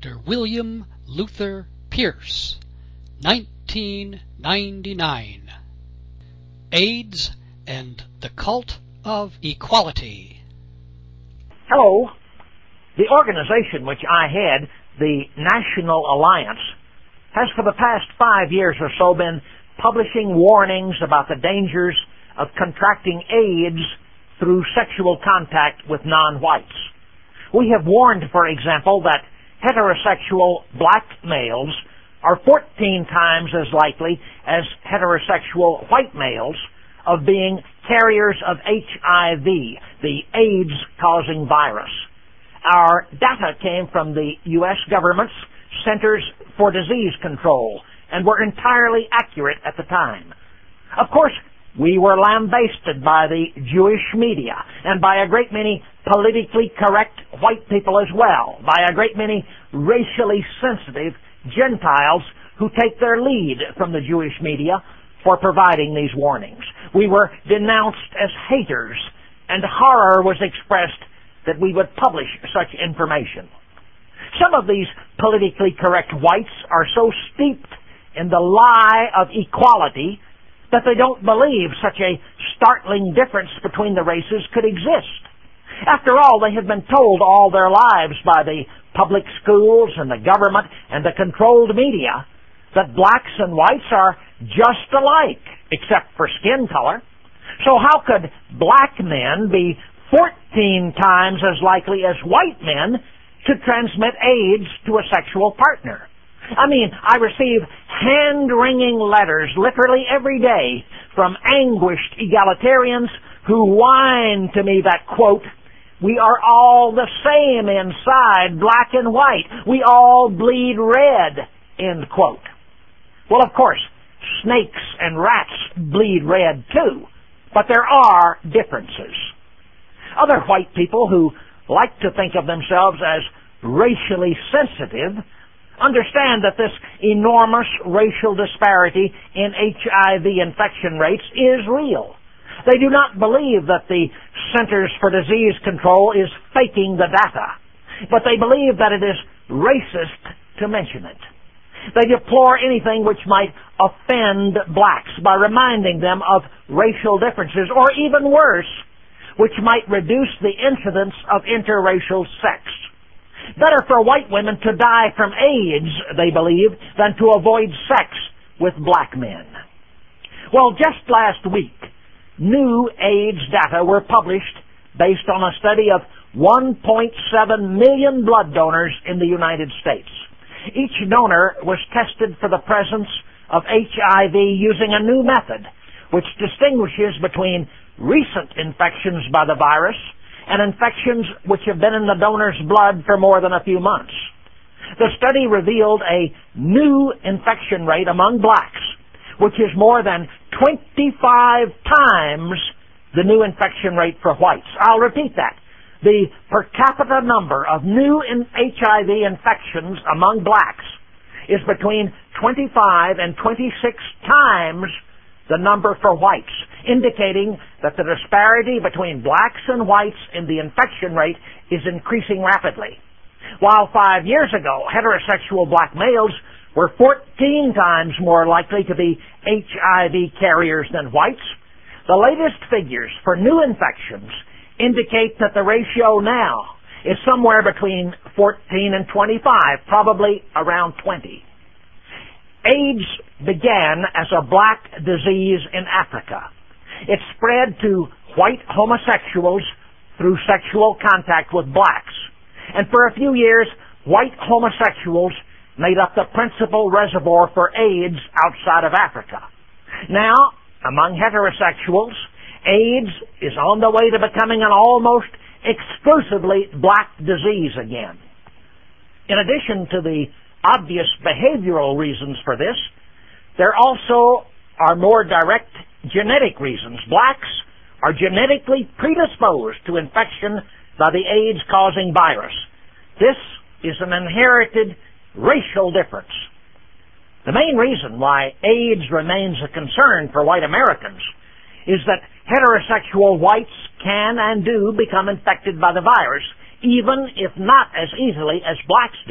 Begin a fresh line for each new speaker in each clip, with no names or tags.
Dr. William Luther Pierce, 1999. AIDS and the Cult of Equality.
Hello. The organization which I head, the National Alliance, has for the past 5 years or so been publishing warnings about the dangers of contracting AIDS through sexual contact with non-whites. We have warned, for example, that heterosexual black males are 14 times as likely as heterosexual white males of being carriers of HIV, the AIDS-causing virus. Our data came from the U.S. government's Centers for Disease Control and were entirely accurate at the time. Of course, we were lambasted by the Jewish media and by a great many politically correct white people as well, by a great many racially sensitive Gentiles who take their lead from the Jewish media for providing these warnings. We were denounced as haters, and horror was expressed that we would publish such information. Some of these politically correct whites are so steeped in the lie of equality that they don't believe such a startling difference between the races could exist. After all, they have been told all their lives by the public schools and the government and the controlled media that blacks and whites are just alike, except for skin color. So how could black men be 14 times as likely as white men to transmit AIDS to a sexual partner? I mean, I receive hand-wringing letters literally every day from anguished egalitarians who whine to me that, quote, "We are all the same inside, black and white. We all bleed red," end quote. Well, of course, snakes and rats bleed red too, but there are differences. Other white people who like to think of themselves as racially sensitive understand that this enormous racial disparity in HIV infection rates is real. They do not believe that the Centers for Disease Control is faking the data, but they believe that it is racist to mention it. They deplore anything which might offend blacks by reminding them of racial differences, or even worse, which might reduce the incidence of interracial sex. Better for white women to die from AIDS, they believe, than to avoid sex with black men. Well, just last week, new AIDS data were published based on a study of 1.7 million blood donors in the United States. Each donor was tested for the presence of HIV using a new method, which distinguishes between recent infections by the virus and infections which have been in the donor's blood for more than a few months. The study revealed a new infection rate among blacks, which is more than 25 times the new infection rate for whites. I'll repeat that. The per capita number of new HIV infections among blacks is between 25 and 26 times the number for whites, indicating that the disparity between blacks and whites in the infection rate is increasing rapidly. While 5 years ago, heterosexual black males were 14 times more likely to be HIV carriers than whites, the latest figures for new infections indicate that the ratio now is somewhere between 14 and 25, probably around 20. AIDS began as a black disease in Africa. It spread to white homosexuals through sexual contact with blacks. And for a few years, white homosexuals made up the principal reservoir for AIDS outside of Africa. Now, among heterosexuals, AIDS is on the way to becoming an almost exclusively black disease again. In addition to the obvious behavioral reasons for this, there also are more direct genetic reasons. Blacks are genetically predisposed to infection by the AIDS-causing virus. This is an inherited racial difference. The main reason why AIDS remains a concern for white Americans is that heterosexual whites can and do become infected by the virus, even if not as easily as blacks do.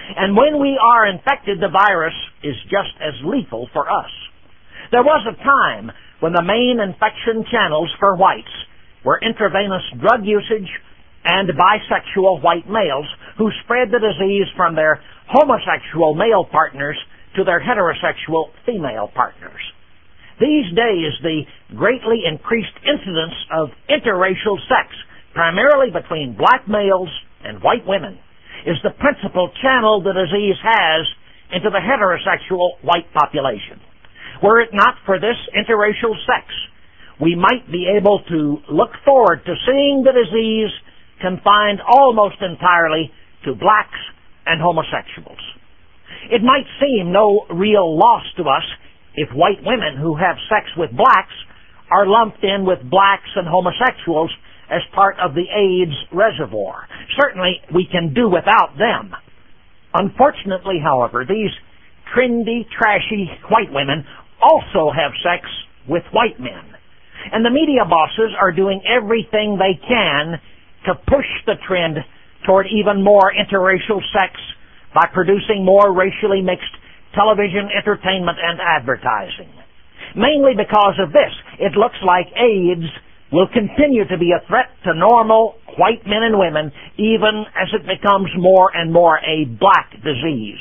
And when we are infected, the virus is just as lethal for us. There was a time when the main infection channels for whites were intravenous drug usage and bisexual white males who spread the disease from their homosexual male partners to their heterosexual female partners. These days, the greatly increased incidence of interracial sex, primarily between black males and white women, is the principal channel the disease has into the heterosexual white population. Were it not for this interracial sex, we might be able to look forward to seeing the disease confined almost entirely to blacks and homosexuals. It might seem no real loss to us if white women who have sex with blacks are lumped in with blacks and homosexuals as part of the AIDS reservoir. Certainly, we can do without them. Unfortunately, however, these trendy, trashy white women also have sex with white men. And the media bosses are doing everything they can to push the trend toward even more interracial sex by producing more racially mixed television, entertainment, and advertising. Mainly because of this, it looks like AIDS will continue to be a threat to normal white men and women even as it becomes more and more a black disease.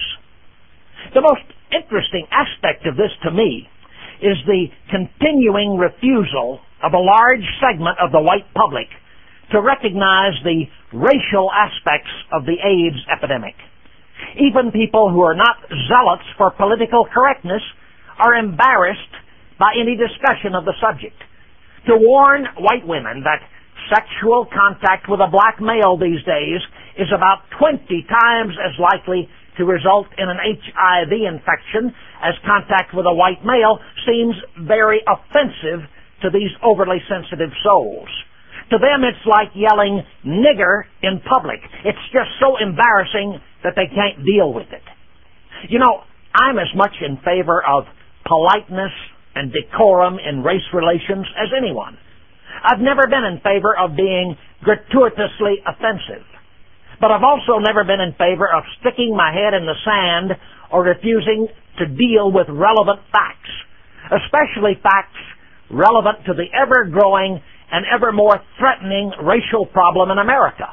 The most interesting aspect of this to me is the continuing refusal of a large segment of the white public to recognize the racial aspects of the AIDS epidemic. Even people who are not zealots for political correctness are embarrassed by any discussion of the subject. To warn white women that sexual contact with a black male these days is about 20 times as likely to result in an HIV infection as contact with a white male seems very offensive to these overly sensitive souls. To them, it's like yelling nigger in public. It's just so embarrassing that they can't deal with it. You know, I'm as much in favor of politeness and decorum in race relations as anyone. I've never been in favor of being gratuitously offensive. But I've also never been in favor of sticking my head in the sand or refusing to deal with relevant facts, especially facts relevant to the ever-growing and ever more threatening racial problem in America.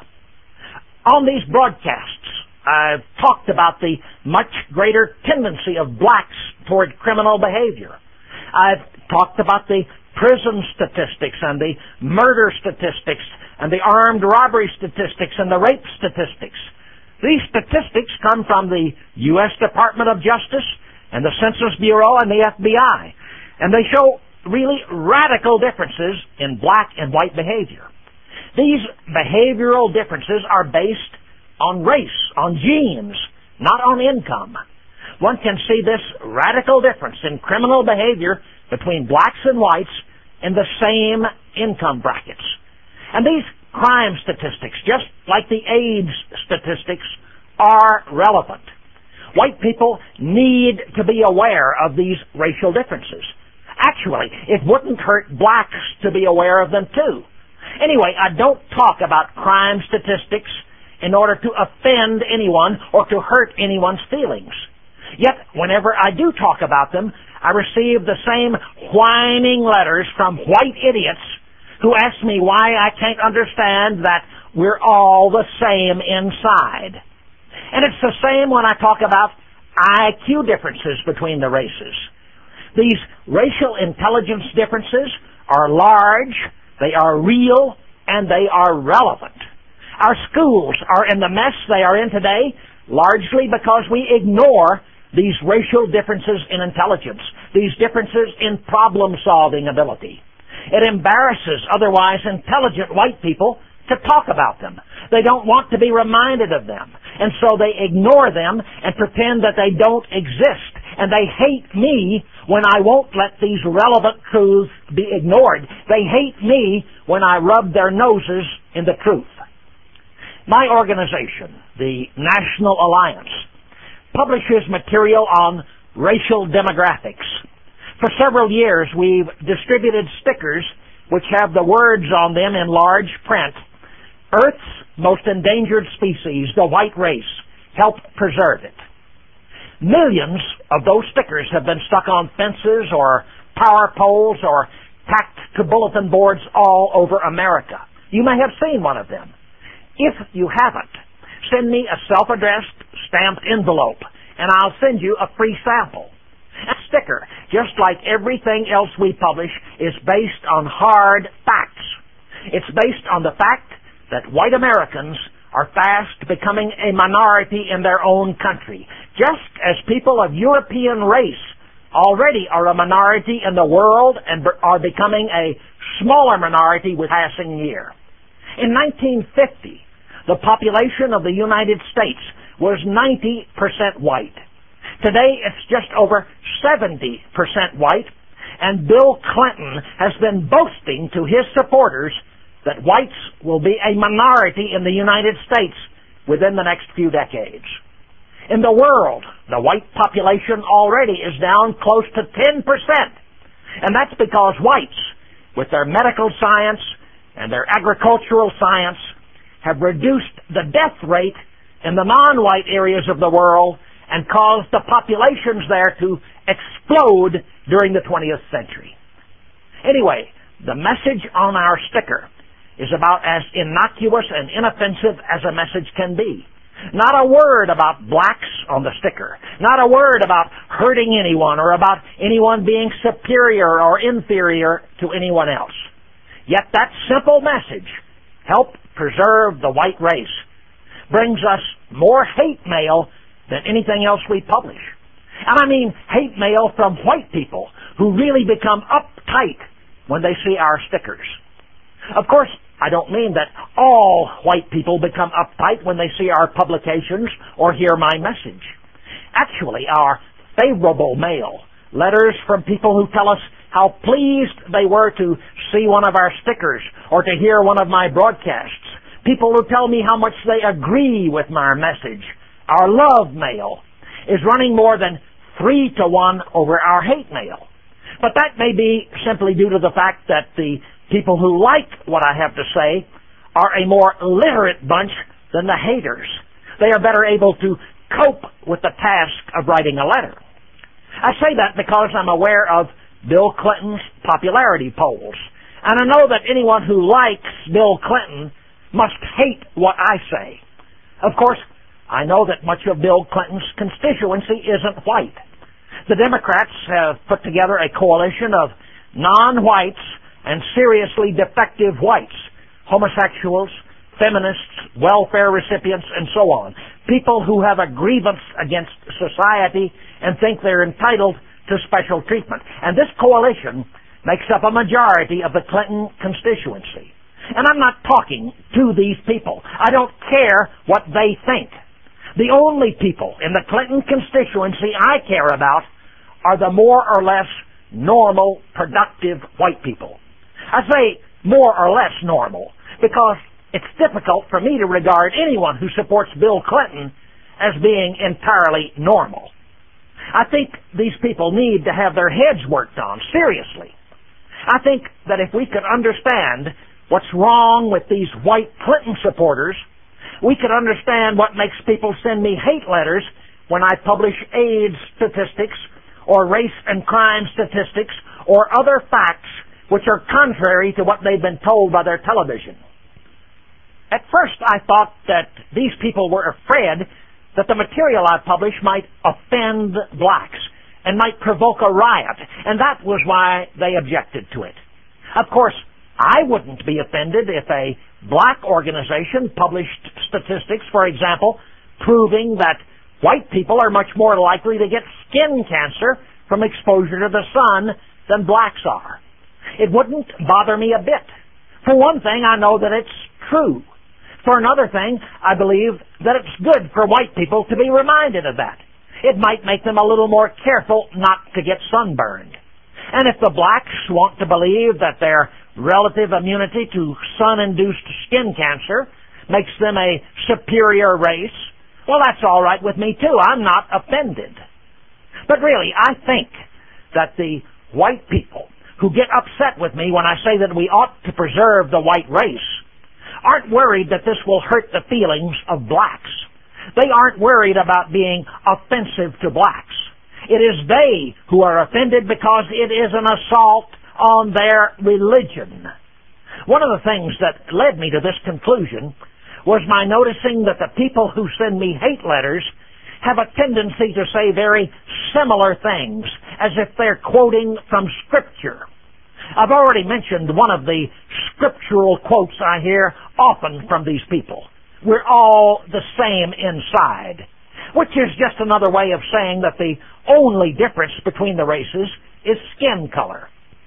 On these broadcasts, I've talked about the much greater tendency of blacks toward criminal behavior. I've talked about the prison statistics and the murder statistics and the armed robbery statistics and the rape statistics. These statistics come from the U.S. Department of Justice and the Census Bureau and the FBI, and they show really radical differences in black and white behavior. These behavioral differences are based on race, on genes, not on income. One can see this radical difference in criminal behavior between blacks and whites in the same income brackets. And these crime statistics, just like the AIDS statistics, are relevant. White people need to be aware of these racial differences. Actually, it wouldn't hurt blacks to be aware of them too. Anyway, I don't talk about crime statistics in order to offend anyone or to hurt anyone's feelings. Yet, whenever I do talk about them, I receive the same whining letters from white idiots who ask me why I can't understand that we're all the same inside. And it's the same when I talk about IQ differences between the races. These racial intelligence differences are large, they are real, and they are relevant. Our schools are in the mess they are in today largely because we ignore these racial differences in intelligence, these differences in problem-solving ability. It embarrasses otherwise intelligent white people to talk about them. They don't want to be reminded of them, and so they ignore them and pretend that they don't exist. And they hate me when I won't let these relevant truths be ignored. They hate me when I rub their noses in the truth. My organization, the National Alliance, publishes material on racial demographics. For several years, we've distributed stickers which have the words on them in large print: Earth's most endangered species, the white race, help preserve it. Millions of those stickers have been stuck on fences or power poles or tacked to bulletin boards all over America. You may have seen one of them. If you haven't, send me a self-addressed stamped envelope and I'll send you a free sample. A sticker, just like everything else we publish, is based on hard facts. It's based on the fact that white Americans are fast becoming a minority in their own country, just as people of European race already are a minority in the world and are becoming a smaller minority with passing year. In 1950, the population of the United States was 90% white. Today, it's just over 70% white, and Bill Clinton has been boasting to his supporters that whites will be a minority in the United States within the next few decades. In the world, the white population already is down close to 10%, and that's because whites, with their medical science and their agricultural science, have reduced the death rate in the non-white areas of the world and caused the populations there to explode during the 20th century. Anyway, the message on our sticker is about as innocuous and inoffensive as a message can be. Not a word about blacks on the sticker. Not a word about hurting anyone or about anyone being superior or inferior to anyone else. Yet that simple message, help preserve the white race, brings us more hate mail than anything else we publish. And I mean hate mail from white people who really become uptight when they see our stickers. Of course, I don't mean that all white people become uptight when they see our publications or hear my message. Actually, our favorable mail, letters from people who tell us how pleased they were to see one of our stickers or to hear one of my broadcasts, people who tell me how much they agree with my message, our love mail, is running more than 3-to-1 over our hate mail. But that may be simply due to the fact that the people who like what I have to say are a more literate bunch than the haters. They are better able to cope with the task of writing a letter. I say that because I'm aware of Bill Clinton's popularity polls. And I know that anyone who likes Bill Clinton must hate what I say. Of course, I know that much of Bill Clinton's constituency isn't white. The Democrats have put together a coalition of non-whites and seriously defective whites, homosexuals, feminists, welfare recipients, and so on. People who have a grievance against society and think they're entitled to special treatment. And this coalition makes up a majority of the Clinton constituency. And I'm not talking to these people. I don't care what they think. The only people in the Clinton constituency I care about are the more or less normal, productive white people. I say more or less normal because it's difficult for me to regard anyone who supports Bill Clinton as being entirely normal. I think these people need to have their heads worked on, seriously. I think that if we could understand what's wrong with these white Clinton supporters, we could understand what makes people send me hate letters when I publish AIDS statistics or race and crime statistics or other facts which are contrary to what they've been told by their television. At first I thought that these people were afraid that the material I publish might offend blacks and might provoke a riot, and that was why they objected to it. Of course, I wouldn't be offended if a black organization published statistics, for example, proving that white people are much more likely to get skin cancer from exposure to the sun than blacks are. It wouldn't bother me a bit. For one thing, I know that it's true. For another thing, I believe that it's good for white people to be reminded of that. It might make them a little more careful not to get sunburned. And if the blacks want to believe that their relative immunity to sun-induced skin cancer makes them a superior race, well, that's all right with me too. I'm not offended. But really, I think that the white people who get upset with me when I say that we ought to preserve the white race aren't worried that this will hurt the feelings of blacks. They aren't worried about being offensive to blacks. It is they who are offended because it is an assault on their religion. One of the things that led me to this conclusion was my noticing that the people who send me hate letters have a tendency to say very similar things, as if they're quoting from Scripture. I've already mentioned one of the scriptural quotes I hear often from these people. We're all the same inside, which is just another way of saying that the only difference between the races is skin color.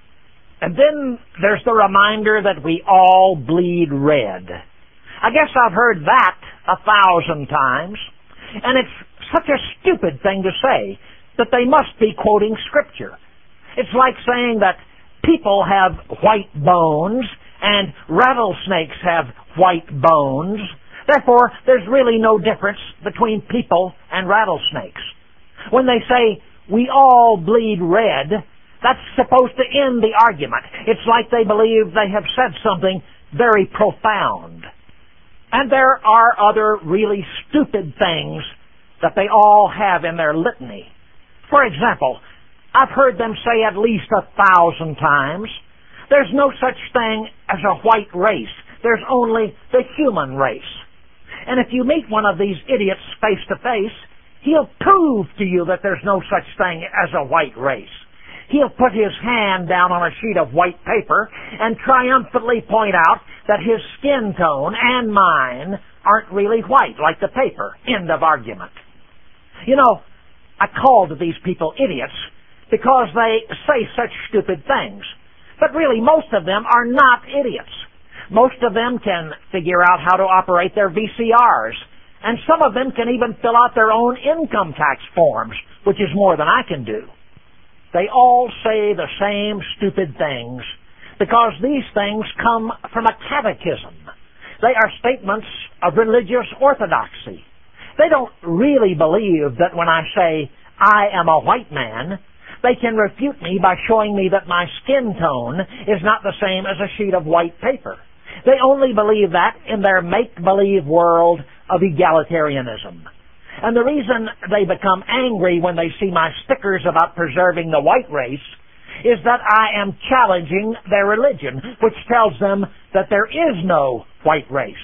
And then there's the reminder that we all bleed red. I guess I've heard that 1,000 times, and it's such a stupid thing to say that they must be quoting Scripture. It's like saying that people have white bones and rattlesnakes have white bones. Therefore, there's really no difference between people and rattlesnakes. When they say, we all bleed red, that's supposed to end the argument. It's like they believe they have said something very profound. And there are other really stupid things that they all have in their litany. For example, I've heard them say at least 1,000 times, there's no such thing as a white race. There's only the human race. And if you meet one of these idiots face to face, he'll prove to you that there's no such thing as a white race. He'll put his hand down on a sheet of white paper and triumphantly point out that his skin tone and mine aren't really white like the paper. End of argument. You know, I called these people idiots because they say such stupid things. But really, most of them are not idiots. Most of them can figure out how to operate their VCRs. And some of them can even fill out their own income tax forms, which is more than I can do. They all say the same stupid things because these things come from a catechism. They are statements of religious orthodoxy. They don't really believe that when I say, I am a white man, they can refute me by showing me that my skin tone is not the same as a sheet of white paper. They only believe that in their make-believe world of egalitarianism. And the reason they become angry when they see my stickers about preserving the white race is that I am challenging their religion, which tells them that there is no white race.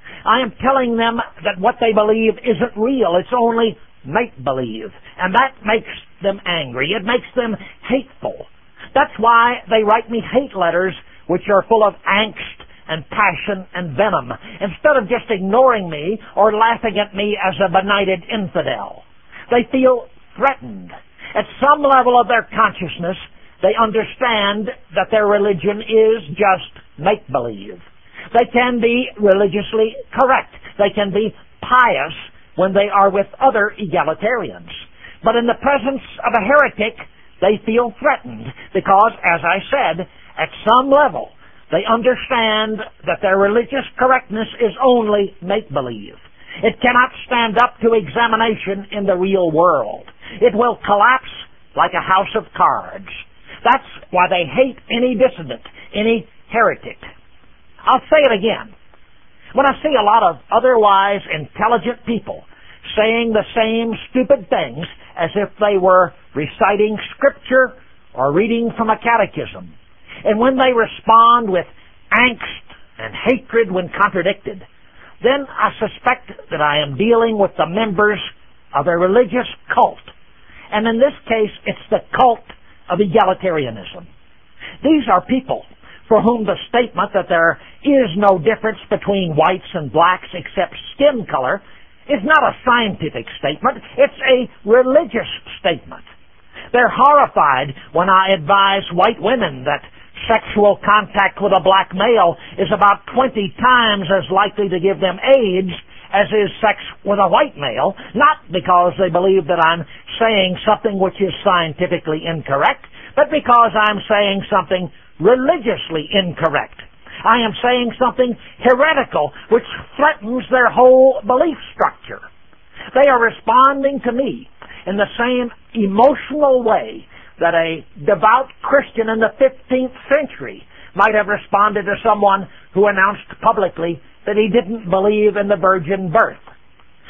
I am telling them that what they believe isn't real, it's only make-believe. And that makes them angry. It makes them hateful. That's why they write me hate letters which are full of angst and passion and venom, instead of just ignoring me or laughing at me as a benighted infidel. They feel threatened. At some level of their consciousness, they understand that their religion is just make-believe. They can be religiously correct. They can be pious when they are with other egalitarians. But in the presence of a heretic, they feel threatened because, as I said, at some level, they understand that their religious correctness is only make-believe. It cannot stand up to examination in the real world. It will collapse like a house of cards. That's why they hate any dissident, any heretic. I'll say it again. When I see a lot of otherwise intelligent people saying the same stupid things as if they were reciting Scripture or reading from a catechism, and when they respond with angst and hatred when contradicted, then I suspect that I am dealing with the members of a religious cult. And in this case, it's the cult of egalitarianism. These are people for whom the statement that there is no difference between whites and blacks except skin color is not a scientific statement, it's a religious statement. They're horrified when I advise white women that sexual contact with a black male is about 20 times as likely to give them AIDS as is sex with a white male, not because they believe that I'm saying something which is scientifically incorrect, but because I'm saying something religiously incorrect. I am saying something heretical which threatens their whole belief structure. They are responding to me in the same emotional way that a devout Christian in the 15th century might have responded to someone who announced publicly that he didn't believe in the virgin birth.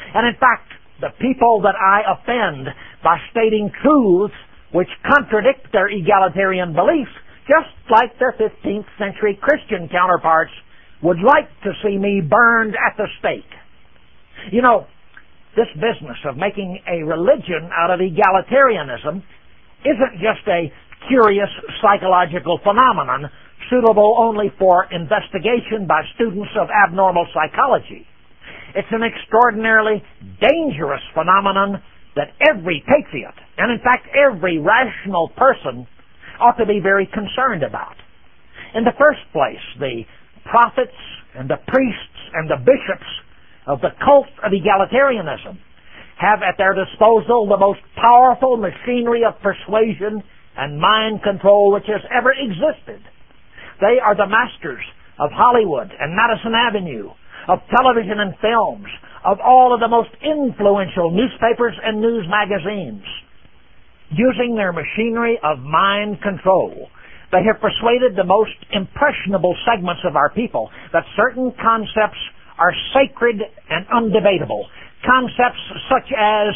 And in fact, the people that I offend by stating truths which contradict their egalitarian beliefs, just like their 15th century Christian counterparts, would like to see me burned at the stake. You know, this business of making a religion out of egalitarianism isn't just a curious psychological phenomenon suitable only for investigation by students of abnormal psychology. It's an extraordinarily dangerous phenomenon that every patriot, and in fact every rational person, ought to be very concerned about. In the first place, the prophets and the priests and the bishops of the cult of egalitarianism have at their disposal the most powerful machinery of persuasion and mind control which has ever existed. They are the masters of Hollywood and Madison Avenue, of television and films, of all of the most influential newspapers and news magazines. Using their machinery of mind control, they have persuaded the most impressionable segments of our people that certain concepts are sacred and undebatable. Concepts such as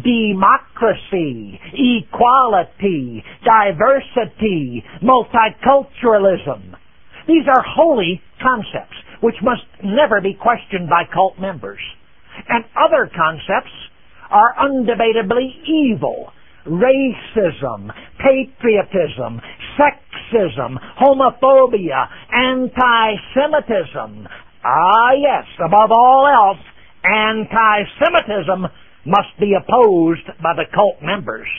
democracy, equality, diversity, multiculturalism. These are holy concepts which must never be questioned by cult members. And other concepts are undebatably evil. Racism, patriotism, sexism, homophobia, anti-Semitism. Ah, yes, above all else, anti-Semitism must be opposed by the cult members.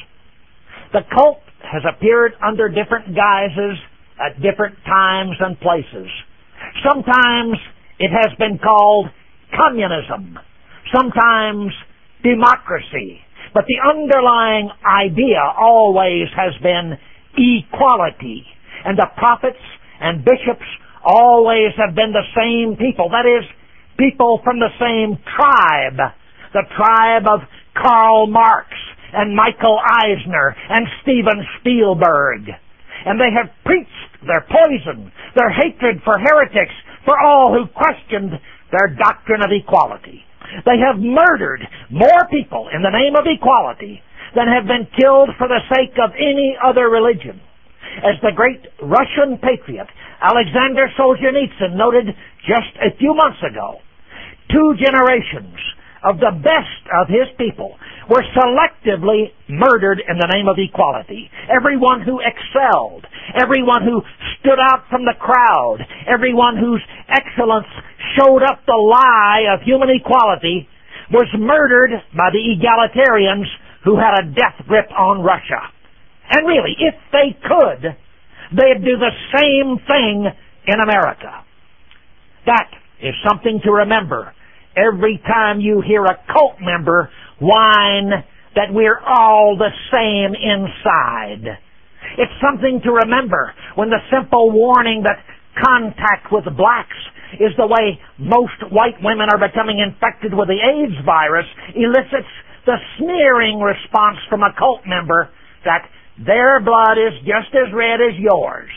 The cult has appeared under different guises at different times and places. Sometimes it has been called communism, sometimes democracy, but the underlying idea always has been equality, and the prophets and bishops always have been the same people, that is, people from the same tribe, the tribe of Karl Marx and Michael Eisner and Steven Spielberg. And they have preached their poison, their hatred for heretics, for all who questioned their doctrine of equality. They have murdered more people in the name of equality than have been killed for the sake of any other religion. As the great Russian patriot Alexander Solzhenitsyn noted just a few months ago, 2 generations of the best of his people were selectively murdered in the name of equality. Everyone who excelled, everyone who stood out from the crowd, everyone whose excellence showed up the lie of human equality was murdered by the egalitarians who had a death grip on Russia. And really, if they could, they'd do the same thing in America. That is something to remember every time you hear a cult member whine that we're all the same inside. It's something to remember when the simple warning that contact with blacks is the way most white women are becoming infected with the AIDS virus elicits the sneering response from a cult member that their blood is just as red as yours.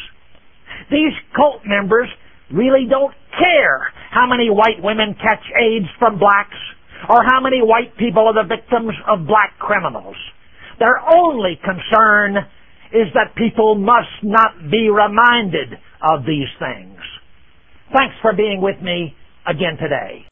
These cult members really don't care how many white women catch AIDS from blacks or how many white people are the victims of black criminals. Their only concern is that people must not be reminded of these things. Thanks for being with me again today.